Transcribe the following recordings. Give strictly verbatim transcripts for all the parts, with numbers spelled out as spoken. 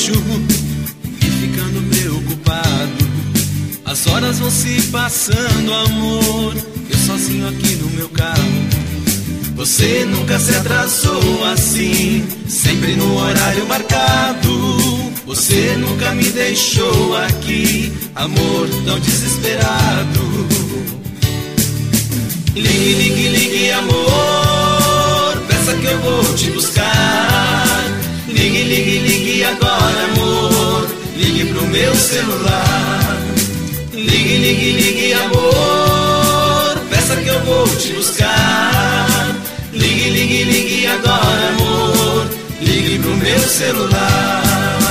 baixo e ficando preocupado. As horas vão se passando, amor, eu sozinho aqui no meu carro. Você nunca se atrasou assim, sempre no horário marcado. Você nunca me deixou aqui, amor, tão desesperado. Ligue, ligue, ligue, amor, peça que eu vou te buscar. Ligue, ligue, ligue agora, amor, ligue pro meu celular. Ligue, ligue, ligue, amor, peça que eu vou te buscar. Ligue, ligue, ligue agora, amor, ligue pro meu celular.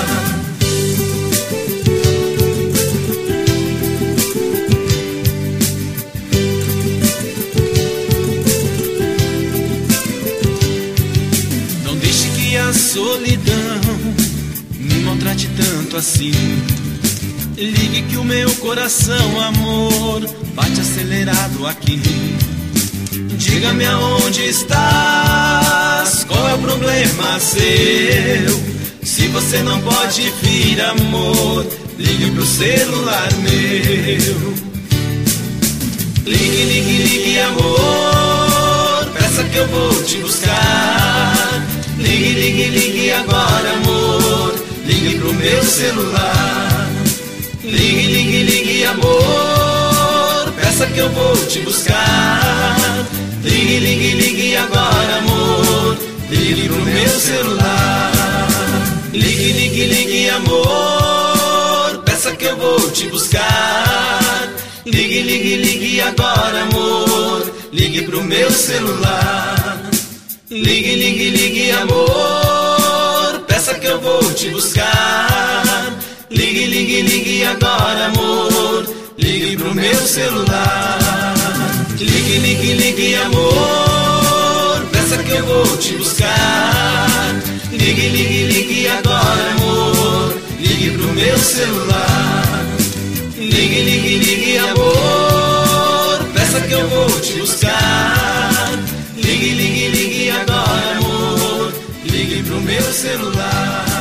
Não deixe que a solidão me maltrate tanto assim. Ligue que o meu coração, amor, bate acelerado aqui. Diga-me aonde estás, qual é o problema seu? Se você não pode vir, amor, ligue pro celular meu. Ligue, ligue, ligue, amor, peça que eu vou te buscar. Ligue, ligue, ligue agora, amor, ligue pro meu celular. Ligue, ligue, ligue, amor, peça que eu vou te buscar. Ligue, ligue, ligue agora, amor, ligue pro meu celular. Ligue, ligue, ligue, amor, peça que eu vou te buscar. Ligue, ligue, ligue agora, amor, ligue pro meu celular. Ligue, ligue, ligue, amor, peça que eu vou te buscar. Ligue, ligue, ligue agora, amor, ligue pro meu celular. Ligue, ligue, ligue, amor, peça que eu vou te buscar. Ligue, ligue, ligue agora, amor, ligue pro meu celular. Ligue, ligue, ligue, amor, peça que eu vou te buscar. Ligue, ligue, ligue agora, amor, ligue pro meu celular.